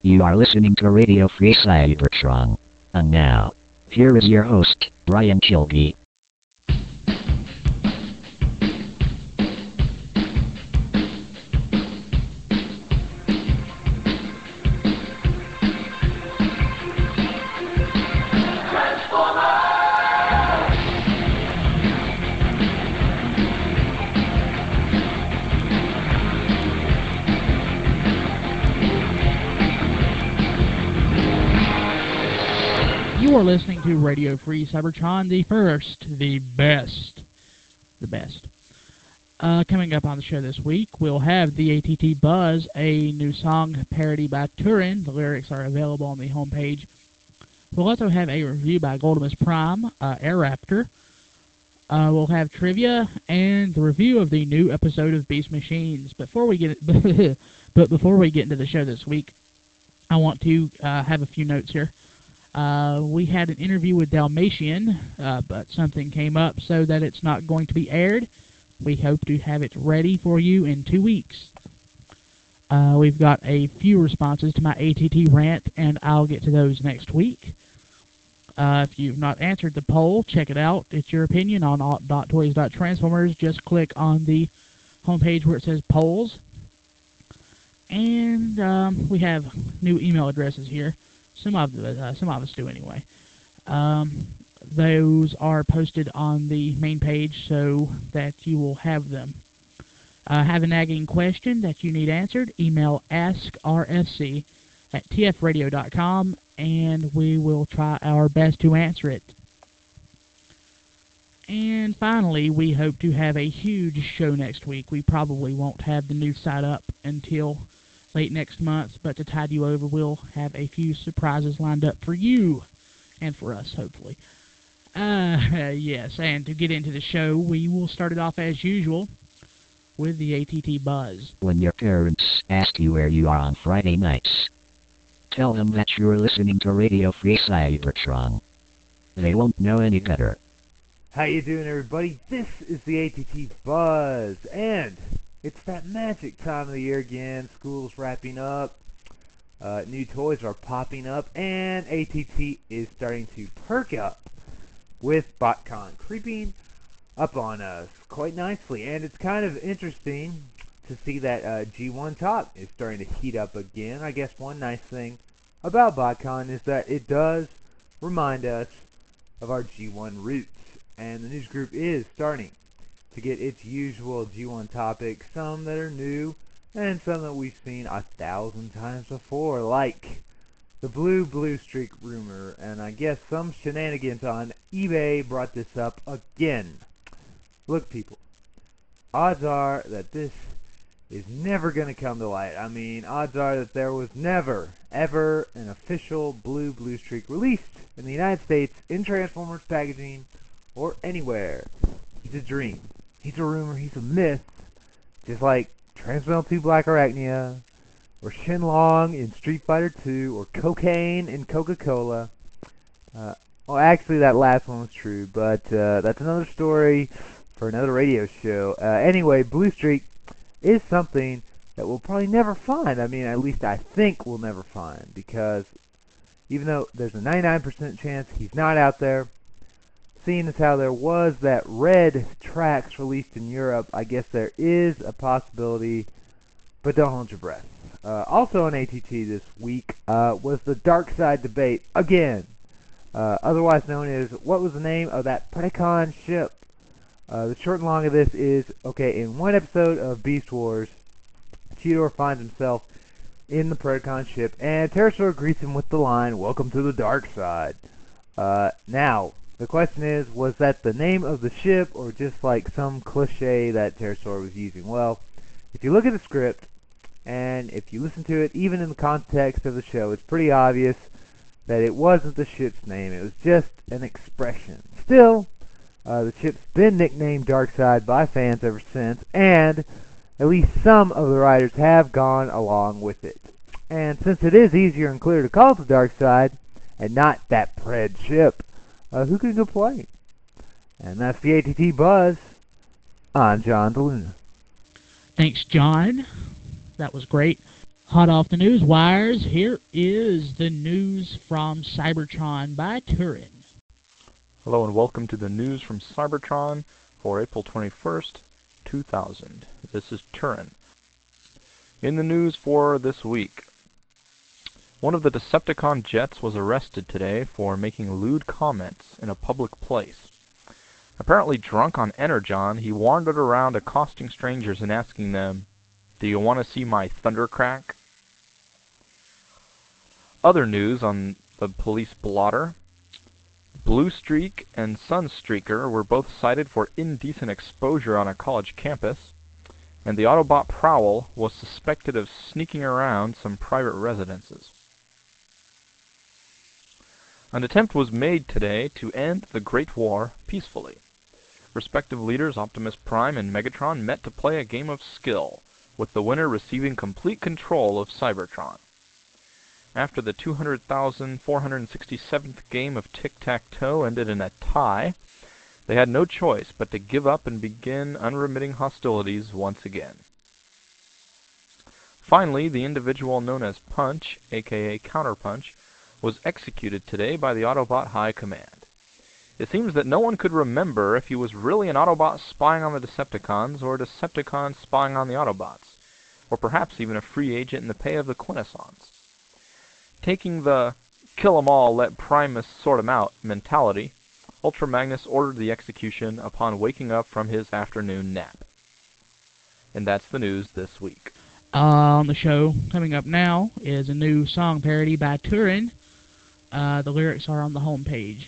You are listening to Radio Free Cybertron. And now, here is your host, Brian Kilby. You are listening to Radio Free Cybertron, the first, the best. Coming up on the show this week, we'll have the ATT Buzz, a new song parody by Turin. The lyrics are available on the homepage. We'll also have a review by Goldimus Prime, Air Raptor. We'll have trivia and the review of the new episode of Beast Machines. Before we get into the show this week, I want to have a few notes here. We had an interview with Dalmatian, but something came up so that it's not going to be aired. We hope to have it ready for you in 2 weeks. We've got a few responses to my ATT rant, and I'll get to those next week. If you've not answered the poll, check it out. It's your opinion on alt.toys.transformers. Just click on the homepage where it says polls. And we have new email addresses here. Some of us do anyway. Those are posted on the main page so that you will have them. Have a nagging question that you need answered? Email askrfc@tfradio.com and we will try our best to answer it. And finally, we hope to have a huge show next week. We probably won't have the new site up until late next month, but to tide you over, we'll have a few surprises lined up for you, and for us, hopefully. Yes, and to get into the show, we will start it off as usual with the ATT Buzz. When your parents ask you where you are on Friday nights, tell them that you're listening to Radio Free Cybertron. They won't know any better. How you doing, everybody? This is the ATT Buzz, and it's that magic time of the year again. School's wrapping up. New toys are popping up. And ATT is starting to perk up with BotCon creeping up on us quite nicely. And it's kind of interesting to see that G1 Top is starting to heat up again. I guess one nice thing about BotCon is that it does remind us of our G1 roots. And the news group is starting to get its usual G1 topics, some that are new, and some that we've seen 1,000 times before, like the blue streak rumor, and I guess some shenanigans on eBay brought this up again. Look, people, odds are that this is never going to come to light. I mean, odds are that there was never, ever an official blue streak released in the United States in Transformers packaging or anywhere. He's a dream. He's a rumor, he's a myth, just like Transmetal 2 Black Arachnia, or Shenlong in Street Fighter 2, or cocaine in Coca-Cola. Well, actually, that last one was true, but that's another story for another radio show. Anyway, Blue Streak is something that we'll probably never find. I mean, at least I think we'll never find, because even though there's a 99% chance he's not out there, seeing as how there was that red tracks released in Europe, I guess there is a possibility, but don't hold your breath. Also on ATT this week was the Dark Side debate again, otherwise known as what was the name of that Predacon ship. The short and long of this is, okay, in one episode of Beast Wars, Cheetor finds himself in the Predacon ship, and Pterosaur greets him with the line, "Welcome to the Dark Side." Now, the question is, was that the name of the ship, or just like some cliche that Pterosaur was using? Well, if you look at the script, and if you listen to it, even in the context of the show, it's pretty obvious that it wasn't the ship's name. It was just an expression. Still, the ship's been nicknamed Darkside by fans ever since, and at least some of the writers have gone along with it. And since it is easier and clearer to call it the Darkside, and not that Pred ship, who can complain? And that's the ATT Buzz. I'm John DeLuna. Thanks, John. That was great. Hot off the news wires, here is the news from Cybertron by Turin. Hello and welcome to the news from Cybertron for April 21st, 2000. This is Turin. In the news for this week, one of the Decepticon jets was arrested today for making lewd comments in a public place. Apparently drunk on Energon, he wandered around accosting strangers and asking them, "Do you want to see my thundercrack?" Other news on the police blotter. Blue Streak and Sunstreaker were both cited for indecent exposure on a college campus, and the Autobot Prowl was suspected of sneaking around some private residences. An attempt was made today to end the Great War peacefully. Respective leaders Optimus Prime and Megatron met to play a game of skill, with the winner receiving complete control of Cybertron. After the 200,467th game of tic-tac-toe ended in a tie, they had no choice but to give up and begin unremitting hostilities once again. Finally, the individual known as Punch, aka Counterpunch, was executed today by the Autobot High Command. It seems that no one could remember if he was really an Autobot spying on the Decepticons or a Decepticon spying on the Autobots, or perhaps even a free agent in the pay of the Quintessons. Taking the kill 'em all, let Primus sort 'em out mentality, Ultra Magnus ordered the execution upon waking up from his afternoon nap. And that's the news this week. On the show, coming up now, is a new song parody by Turin. The lyrics are on the homepage.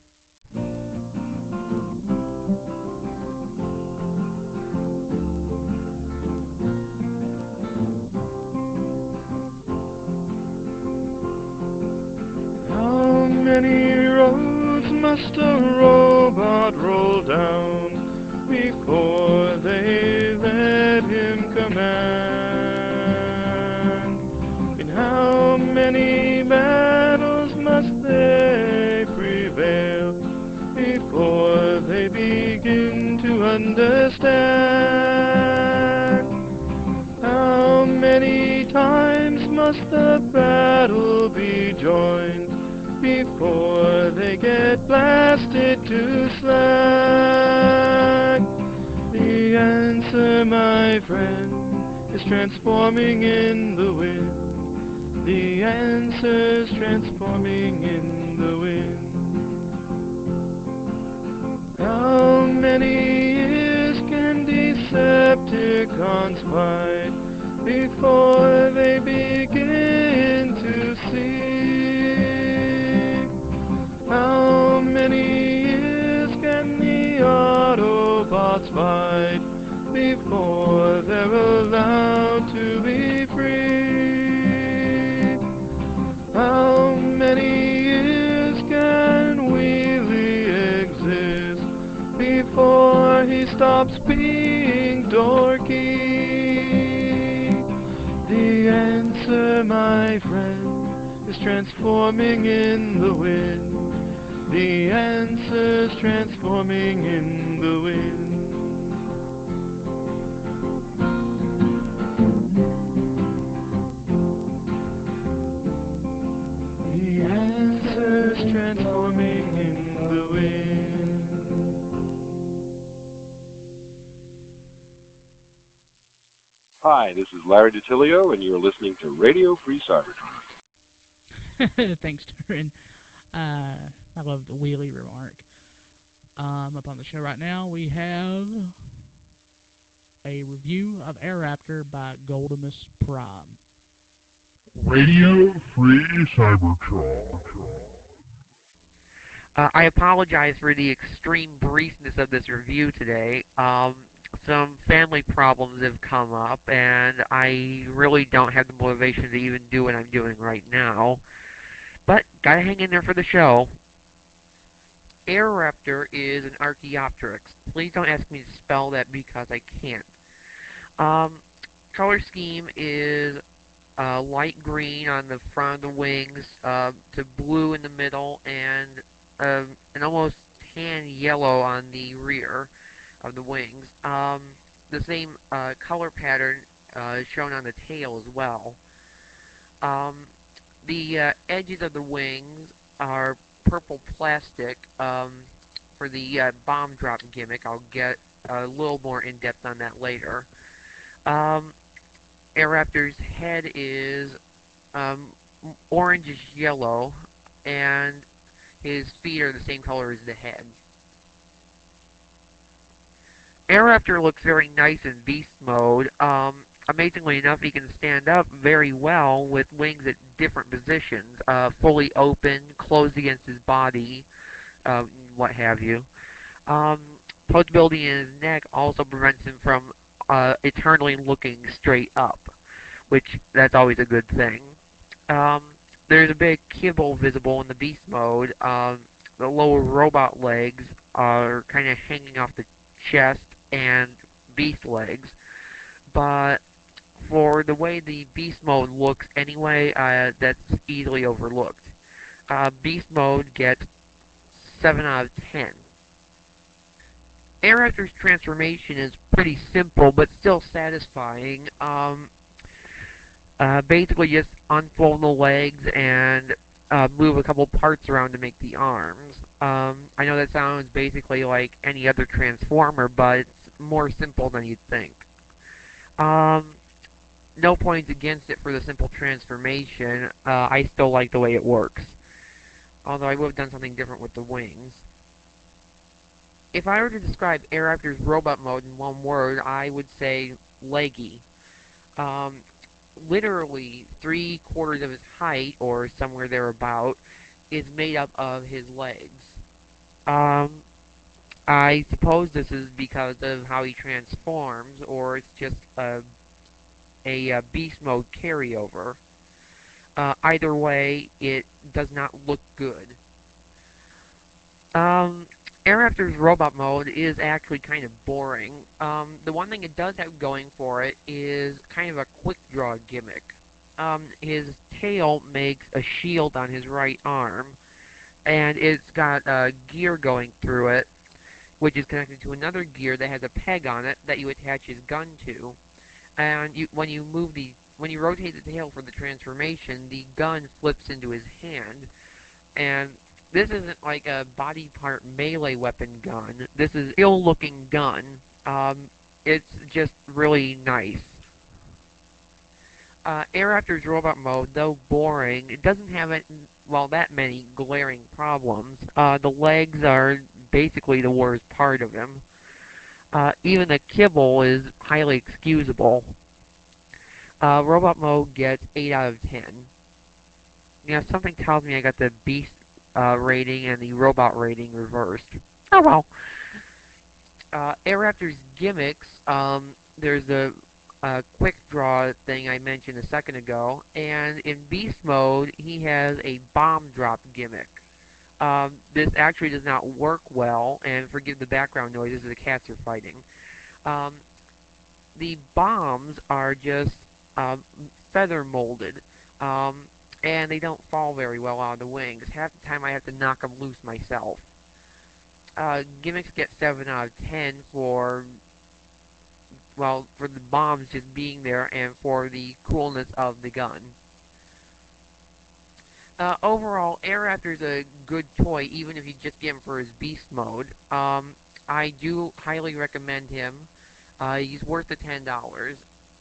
How many roads must a robot roll down before they let him command? In how many battles must they prevail before they begin to understand? How many times must the battle be joined before they get blasted to slag? The answer, my friend, is transforming in the wind. The answer's transforming in the wind. How many years can Decepticons fight before they begin to see? How many years can the Autobots fight before they're allowed to be free? How many years can Wheelie exist before he stops being dorky? The answer, my friend, is transforming in the wind. The answer's transforming in the wind. The answer's transforming in the wind. Hi, this is Larry DiTilio, and you're listening to Radio Free Cybertron. Thanks, Turin. I love the wheelie remark. Up on the show right now, we have a review of Air Raptor by Goldimus Prime. Radio Free Cybertron. I apologize for the extreme briefness of this review today. Some family problems have come up, and I really don't have the motivation to even do what I'm doing right now. But, gotta hang in there for the show. Air Raptor is an Archaeopteryx. Please don't ask me to spell that because I can't. Color scheme is light green on the front of the wings, to blue in the middle, and an almost tan yellow on the rear of the wings. The same color pattern is shown on the tail as well. The edges of the wings are purple plastic for the bomb drop gimmick. I'll get a little more in depth on that later. Airraptor's head is orangish yellow, and his feet are the same color as the head. Airraptor looks very nice in beast mode. Amazingly enough, he can stand up very well with wings at different positions, fully open, closed against his body, what have you. Posability in his neck also prevents him from eternally looking straight up, which that's always a good thing. There's a big kibble visible in the beast mode. The lower robot legs are kind of hanging off the chest and beast legs, but for the way the beast mode looks anyway, that's easily overlooked. Beast mode gets 7 out of 10. Airraptor's transformation is pretty simple, but still satisfying. Basically just unfold the legs and move a couple parts around to make the arms. I know that sounds basically like any other Transformer, but it's more simple than you'd think. No points against it for the simple transformation. I still like the way it works. Although I would have done something different with the wings. If I were to describe Airraptor's robot mode in one word, I would say leggy. Literally 3/4 of his height, or somewhere thereabout, is made up of his legs. I suppose this is because of how he transforms, or it's just a beast mode carryover. Either way, it does not look good. Airraptor's robot mode is actually kind of boring. The one thing it does have going for it is kind of a quick draw gimmick. His tail makes a shield on his right arm, and it's got a gear going through it, which is connected to another gear that has a peg on it that you attach his gun to. And when you rotate the tail for the transformation, the gun flips into his hand. And this isn't like a body part melee weapon gun. This is ill-looking gun. It's just really nice. Airraptor's robot mode, though boring, it doesn't have that many glaring problems. The legs are basically the worst part of him. Even the kibble is highly excusable. Robot mode gets 8 out of 10. Something tells me I got the beast rating and the robot rating reversed. Oh well. Airraptor's gimmicks, there's the quick draw thing I mentioned a second ago, and in beast mode he has a bomb drop gimmick. This actually does not work well, and forgive the background noises, the cats are fighting. The bombs are just feather molded, and they don't fall very well out of the wings. Half the time I have to knock them loose myself. Gimmicks get 7 out of 10 for the bombs just being there and for the coolness of the gun. Overall, Airraptor's a good toy, even if you just get him for his beast mode. I do highly recommend him. He's worth the $10.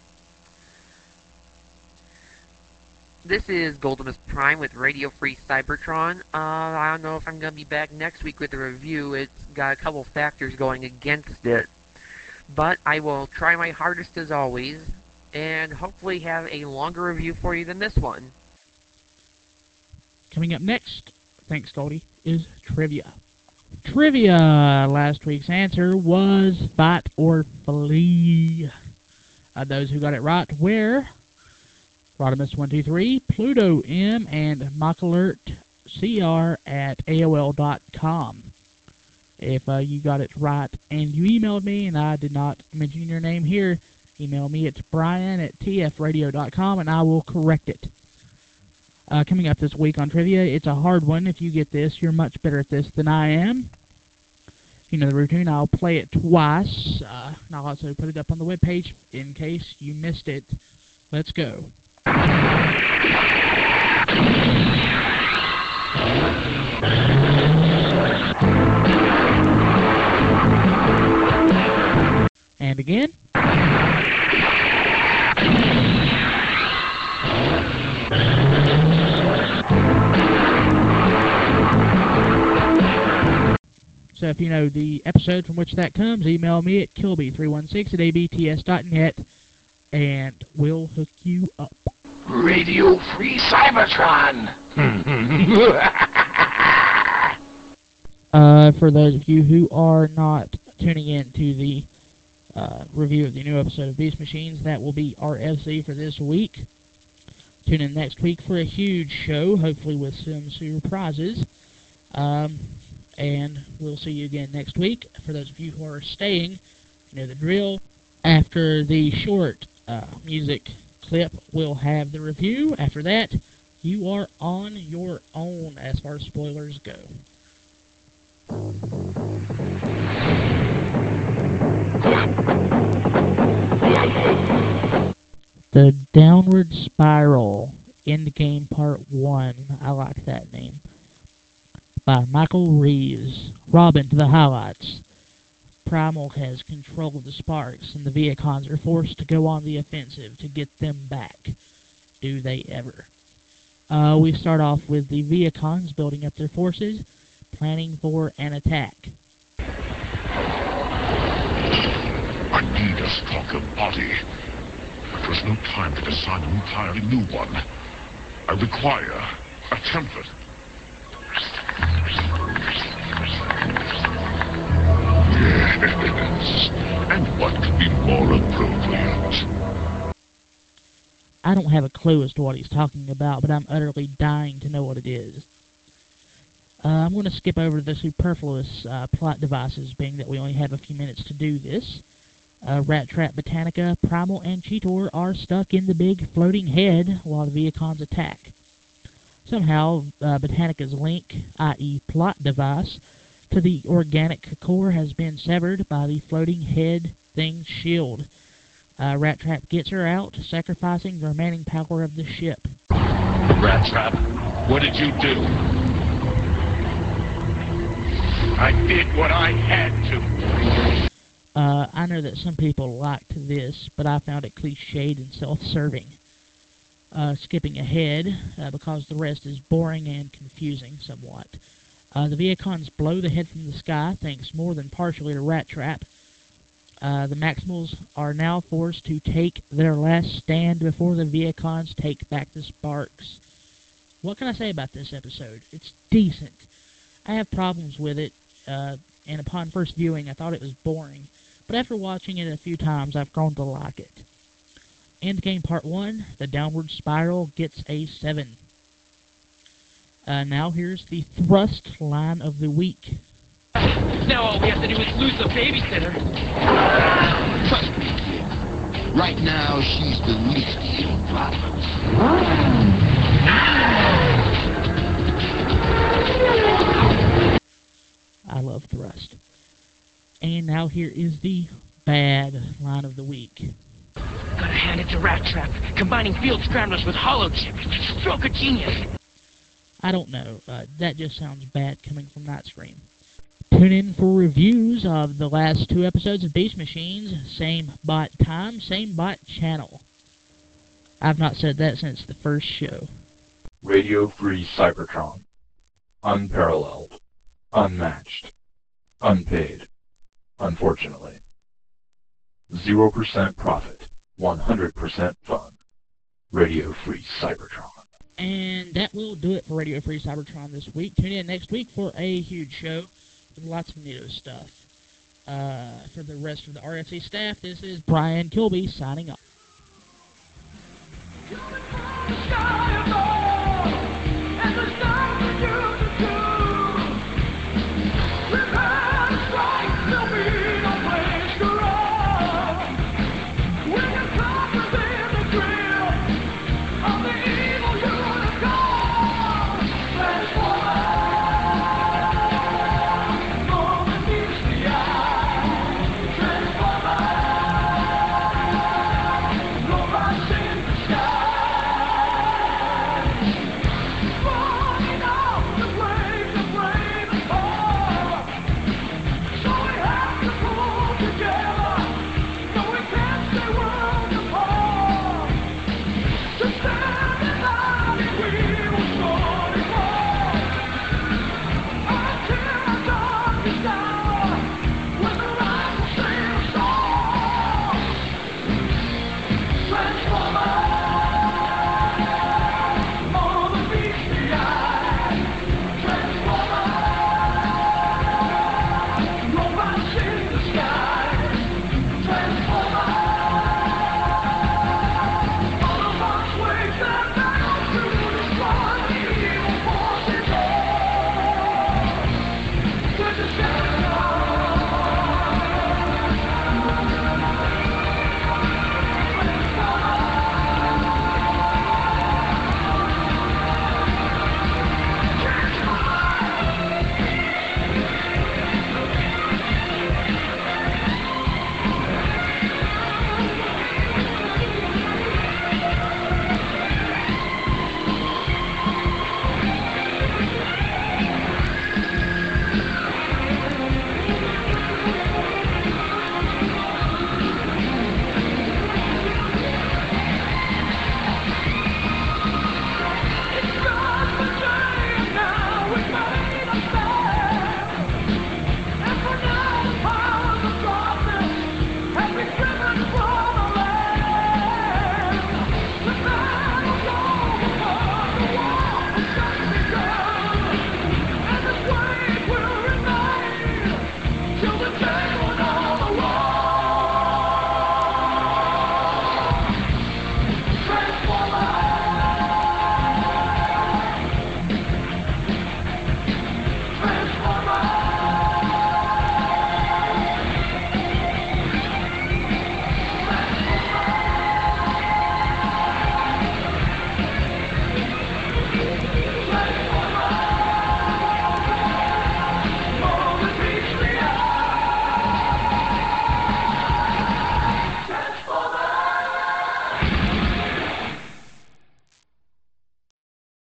This is Goldimus Prime with Radio Free Cybertron. I don't know if I'm going to be back next week with a review. It's got a couple factors going against it. But I will try my hardest as always, and hopefully have a longer review for you than this one. Coming up next, thanks Goldie, is Trivia. Trivia! Last week's answer was Fight or Flee. Those who got it right were Rodimus123, Pluto M, and MacAlertCR at AOL.com. If you got it right and you emailed me and I did not mention your name here, email me at brian@tfradio.com and I will correct it. Coming up this week on Trivia, it's a hard one. If you get this, you're much better at this than I am. You know the routine. I'll play it twice, and I'll also put it up on the webpage in case you missed it. Let's go. And again. So if you know the episode from which that comes, email me at kilby316@abts.net and we'll hook you up. Radio Free Cybertron! For those of you who are not tuning in to the review of the new episode of Beast Machines, that will be RFC for this week. Tune in next week for a huge show, hopefully with some surprises. And we'll see you again next week. For those of you who are staying, you know the drill. After the short music clip, we'll have the review. After that, you are on your own as far as spoilers go. The Downward Spiral, Endgame Part 1. I like that name. By Michael Reeves. Robin to the highlights. Primal has control of the Sparks, and the Viacons are forced to go on the offensive to get them back. Do they ever? We start off with the Viacons building up their forces, planning for an attack. I need a stronger body. But there's no time to design an entirely new one. I require a template. Yes. And what could be more appropriate? I don't have a clue as to what he's talking about, but I'm utterly dying to know what it is. I'm going to skip over the superfluous plot devices, being that we only have a few minutes to do this. Rat Trap, Botanica, Primal, and Cheetor are stuck in the big floating head while the Viacons attack. Somehow, Botanica's link, i.e. plot device, to the organic core has been severed by the floating head thing's shield. Rat Trap gets her out, sacrificing the remaining power of the ship. Rat Trap, what did you do? I did what I had to. I know that some people liked this, but I found it cliched and self-serving. Skipping ahead, because the rest is boring and confusing somewhat. The Viacons blow the head from the sky, thanks more than partially to Rat Trap. The Maximals are now forced to take their last stand before the Viacons take back the Sparks. What can I say about this episode? It's decent. I have problems with it, and upon first viewing I thought it was boring, but after watching it a few times I've grown to like it. Endgame Part 1, The Downward Spiral, gets a 7. Now here's the thrust line of the week. Now all we have to do is lose the babysitter. Trust me, kid. Right now, she's the least of your problems. I love thrust. And now here is the bad line of the week. Gotta hand it to Rat Trap. Combining field scramblers with hollow chip. Stroke of genius. I don't know. That just sounds bad coming from Nightscream. Tune in for reviews of the last 2 episodes of Beast Machines. Same bot time, same bot channel. I've not said that since the first show. Radio Free Cybertron. Unparalleled. Unmatched. Unpaid. Unfortunately. 0% profit. 100% fun. Radio Free Cybertron. And that will do it for Radio Free Cybertron this week. Tune in next week for a huge show with lots of neato stuff. For the rest of the RFC staff, this is Brian Kilby signing off.